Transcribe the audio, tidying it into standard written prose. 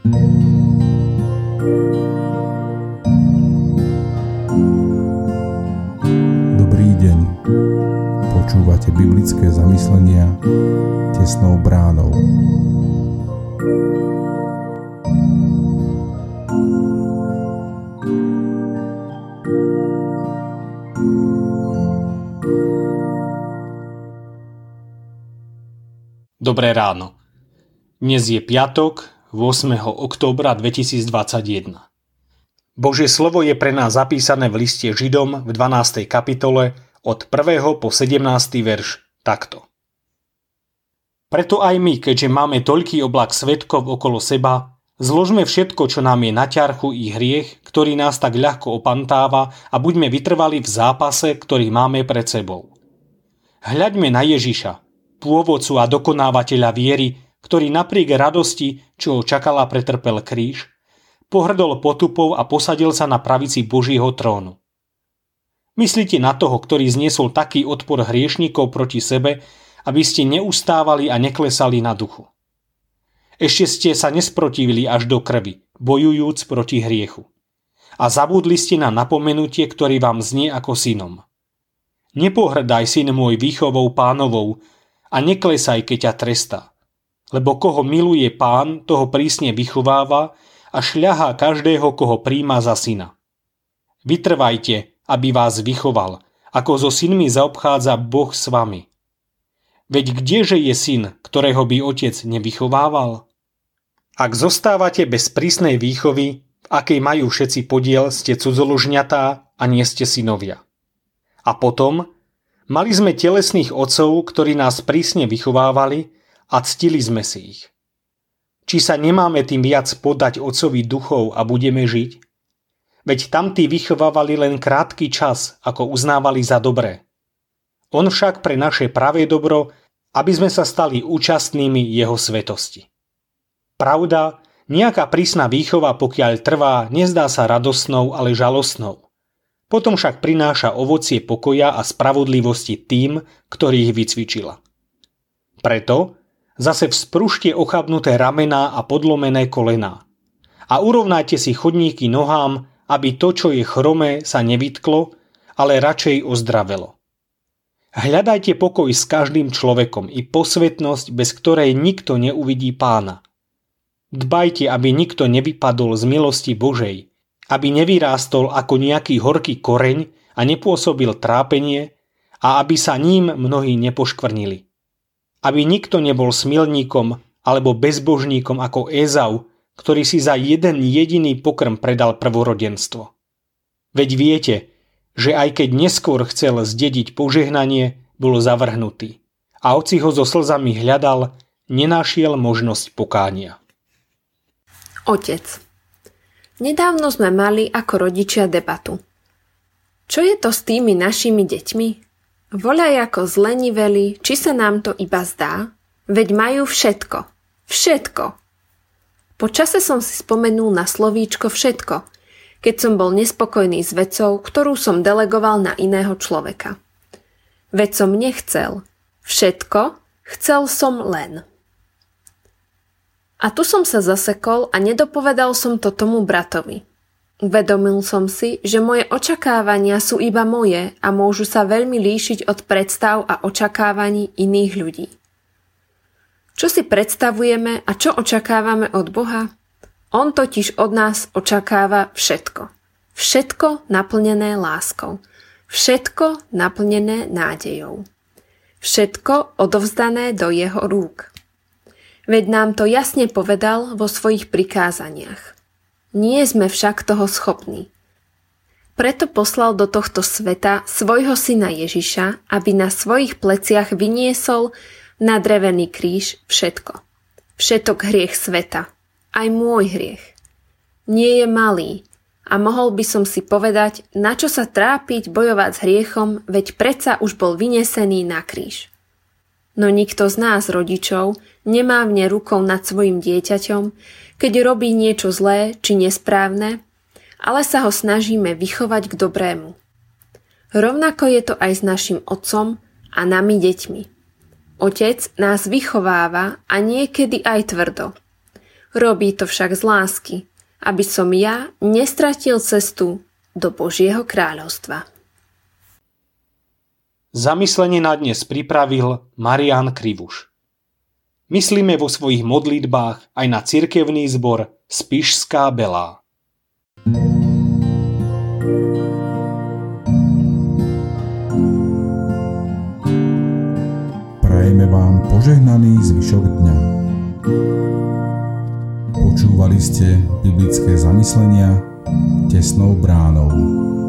Dobrý deň. Počúvate biblické zamyslenia tesnou bránou. Dobré ráno. Dnes je piatok, 8. októbra 2021. Božie slovo je pre nás zapísané v liste Židom v 12. kapitole od 1. po 17. verš takto. Preto aj my, keďže máme toľký oblak svedkov okolo seba, zložme všetko, čo nám je na ťarchu i hriech, ktorý nás tak ľahko opantáva, a buďme vytrvali v zápase, ktorý máme pred sebou. Hľaďme na Ježiša, pôvodcu a dokonávateľa viery, ktorý napriek radosti, čo ho čakala, pretrpel kríž, pohrdol potupou a posadil sa na pravici Božieho trónu. Myslíte na toho, ktorý zniesol taký odpor hriešnikov proti sebe, aby ste neustávali a neklesali na duchu. Ešte ste sa nesprotívili až do krvi, bojujúc proti hriechu. A zabudli ste na napomenutie, ktorý vám znie ako synom. Nepohrdaj, syn môj, výchovou Pánovou, a neklesaj, keď ťa trestá. Lebo koho miluje Pán, toho prísne vychováva a šľahá každého, koho príjma za syna. Vytrvajte, aby vás vychoval, ako so synmi zaobchádza Boh s vami. Veď kdeže je syn, ktorého by otec nevychovával? Ak zostávate bez prísnej výchovy, v akej majú všetci podiel, ste cudzoložňatá a nie ste synovia. A potom mali sme telesných otcov, ktorí nás prísne vychovávali, a ctili sme si ich. Či sa nemáme tým viac podať otcovi duchov a budeme žiť? Veď tamtí vychovávali len krátky čas, ako uznávali za dobré. On však pre naše pravé dobro, aby sme sa stali účastnými jeho svetosti. Pravda, nejaká prísna výchova, pokiaľ trvá, nezdá sa radosnou, ale žalostnou. Potom však prináša ovocie pokoja a spravodlivosti tým, ktorých vycvičila. Preto zase vzpružte ochabnuté ramená a podlomené kolená. A urovnajte si chodníky nohám, aby to, čo je chromé, sa nevytklo, ale radšej ozdravelo. Hľadajte pokoj s každým človekom i posvetnosť, bez ktorej nikto neuvidí Pána. Dbajte, aby nikto nevypadol z milosti Božej, aby nevyrástol ako nejaký horký koreň a nepôsobil trápenie, a aby sa ním mnohí nepoškvrnili. Aby nikto nebol smilníkom alebo bezbožníkom ako Ézau, ktorý si za jeden jediný pokrm predal prvorodenstvo. Veď viete, že aj keď neskôr chcel zdediť požehnanie, bol zavrhnutý, a otci ho so slzami hľadal, nenašiel možnosť pokánia. Otec. Nedávno sme mali ako rodičia debatu. Čo je to s tými našimi deťmi? Voľaj ako zleniveli, či sa nám to iba zdá? Veď majú všetko. Všetko. Po čase som si spomenul na slovíčko všetko, keď som bol nespokojný s vecou, ktorú som delegoval na iného človeka. Veď som nechcel. Všetko, chcel som len. A tu som sa zasekol a nedopovedal som to tomu bratovi. Uvedomil som si, že moje očakávania sú iba moje a môžu sa veľmi líšiť od predstav a očakávaní iných ľudí. Čo si predstavujeme a čo očakávame od Boha? On totiž od nás očakáva všetko. Všetko naplnené láskou. Všetko naplnené nádejou. Všetko odovzdané do jeho rúk. Veď nám to jasne povedal vo svojich prikázaniach. Nie sme však toho schopní. Preto poslal do tohto sveta svojho syna Ježiša, aby na svojich pleciach vyniesol na drevený kríž všetko. Všetok hriech sveta. Aj môj hriech. Nie je malý a mohol by som si povedať, na čo sa trápiť bojovať s hriechom, veď predsa už bol vynesený na kríž. No nikto z nás, rodičov, nemávne rukou nad svojim dieťaťom, keď robí niečo zlé či nesprávne, ale sa ho snažíme vychovať k dobrému. Rovnako je to aj s našim otcom a nami deťmi. Otec nás vychováva a niekedy aj tvrdo. Robí to však z lásky, aby som ja nestratil cestu do Božieho kráľovstva. Zamyslenie na dnes pripravil Marián Krivuš. Myslíme vo svojich modlitbách aj na cirkevný zbor Spišská Belá. Prajeme vám požehnaný zvyšok dňa. Počúvali ste biblické zamyslenia Tesnou bránou.